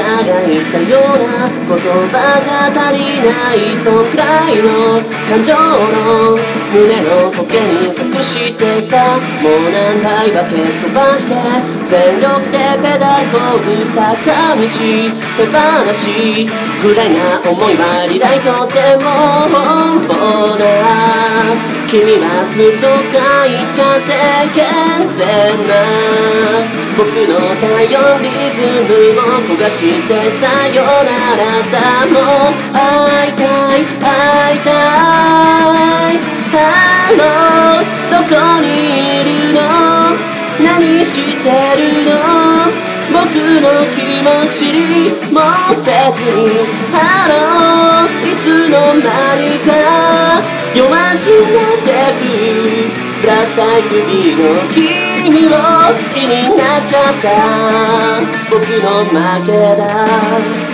が言ったような言葉じゃ足りない、そんくらいの感情の胸のポケに隠してさ、もう何台バケット飛ばして全力でペダルこぐ坂道手放しぐらいな思いはリライトでも奔放な、君はすっと書いちゃって健全な僕の体温リズムを焦がしてさよならさ、もう会いたい会いたい、ハローどこにいるの、何してるの、僕の気持ちにもうせずに、ハローいつの間にか弱くなってく、ブラックタイプ B の君を好きになっちゃった、僕の負けだ。